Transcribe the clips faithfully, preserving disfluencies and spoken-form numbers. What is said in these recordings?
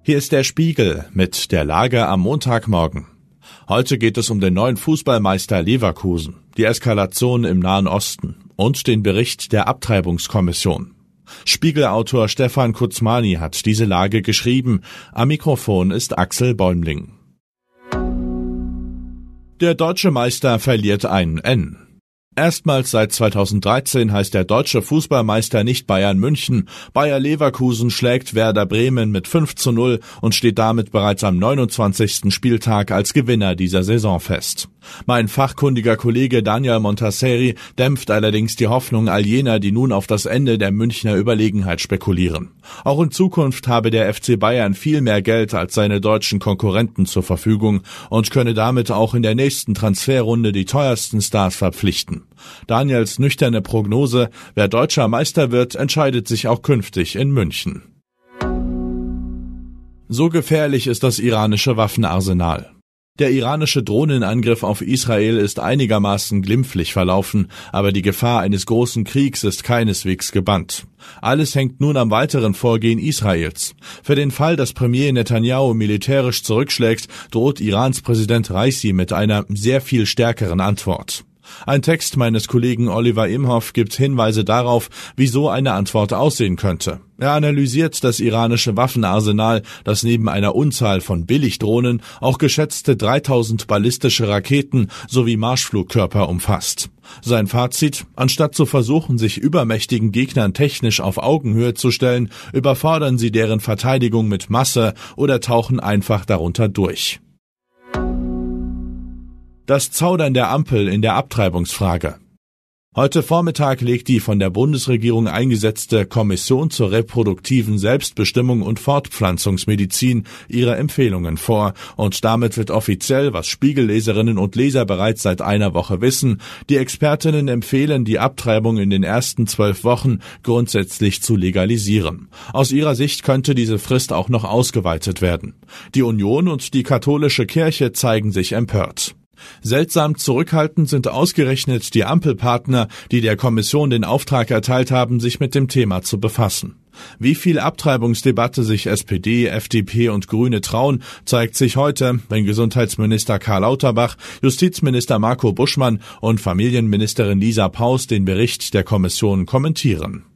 Hier ist der Spiegel mit der Lage am Montagmorgen. Heute geht es um den neuen Fußballmeister Leverkusen, die Eskalation im Nahen Osten und den Bericht der Abtreibungskommission. Spiegelautor Stefan Kuzmani hat diese Lage geschrieben. Am Mikrofon ist Axel Bäumling. Der deutsche Meister verliert ein N. Erstmals seit zweitausenddreizehn heißt der deutsche Fußballmeister nicht Bayern München. Bayer Leverkusen schlägt Werder Bremen mit fünf zu null und steht damit bereits am neunundzwanzigsten Spieltag als Gewinner dieser Saison fest. Mein fachkundiger Kollege Daniel Montasseri dämpft allerdings die Hoffnung all jener, die nun auf das Ende der Münchner Überlegenheit spekulieren. Auch in Zukunft habe der F C Bayern viel mehr Geld als seine deutschen Konkurrenten zur Verfügung und könne damit auch in der nächsten Transferrunde die teuersten Stars verpflichten. Daniels nüchterne Prognose: Wer deutscher Meister wird, entscheidet sich auch künftig in München. So gefährlich ist das iranische Waffenarsenal. Der iranische Drohnenangriff auf Israel ist einigermaßen glimpflich verlaufen, aber die Gefahr eines großen Kriegs ist keineswegs gebannt. Alles hängt nun am weiteren Vorgehen Israels. Für den Fall, dass Premier Netanyahu militärisch zurückschlägt, droht Irans Präsident Raisi mit einer sehr viel stärkeren Antwort. Ein Text meines Kollegen Oliver Imhoff gibt Hinweise darauf, wie so eine Antwort aussehen könnte. Er analysiert das iranische Waffenarsenal, das neben einer Unzahl von Billigdrohnen auch geschätzte dreitausend ballistische Raketen sowie Marschflugkörper umfasst. Sein Fazit: Anstatt zu versuchen, sich übermächtigen Gegnern technisch auf Augenhöhe zu stellen, überfordern sie deren Verteidigung mit Masse oder tauchen einfach darunter durch. Das Zaudern der Ampel in der Abtreibungsfrage. Heute Vormittag legt die von der Bundesregierung eingesetzte Kommission zur reproduktiven Selbstbestimmung und Fortpflanzungsmedizin ihre Empfehlungen vor, und damit wird offiziell, was Spiegelleserinnen und Leser bereits seit einer Woche wissen: Die Expertinnen empfehlen, die Abtreibung in den ersten zwölf Wochen grundsätzlich zu legalisieren. Aus ihrer Sicht könnte diese Frist auch noch ausgeweitet werden. Die Union und die katholische Kirche zeigen sich empört. Seltsam zurückhaltend sind ausgerechnet die Ampelpartner, die der Kommission den Auftrag erteilt haben, sich mit dem Thema zu befassen. Wie viel Abtreibungsdebatte sich S P D, F D P und Grüne trauen, zeigt sich heute, wenn Gesundheitsminister Karl Lauterbach, Justizminister Marco Buschmann und Familienministerin Lisa Paus den Bericht der Kommission kommentieren.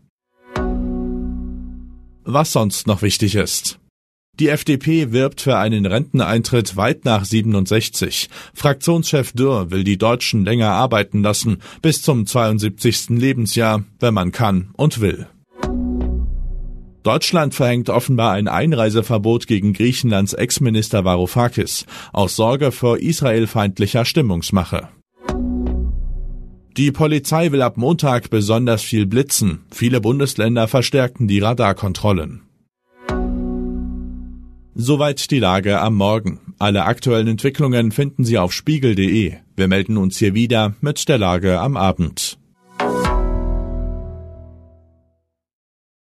Was sonst noch wichtig ist: Die F D P wirbt für einen Renteneintritt weit nach siebenundsechzig. Fraktionschef Dürr will die Deutschen länger arbeiten lassen, bis zum zweiundsiebzigsten Lebensjahr, wenn man kann und will. Deutschland verhängt offenbar ein Einreiseverbot gegen Griechenlands Ex-Minister Varoufakis, aus Sorge vor israelfeindlicher Stimmungsmache. Die Polizei will ab Montag besonders viel blitzen. Viele Bundesländer verstärken die Radarkontrollen. Soweit die Lage am Morgen. Alle aktuellen Entwicklungen finden Sie auf spiegel punkt de. Wir melden uns hier wieder mit der Lage am Abend.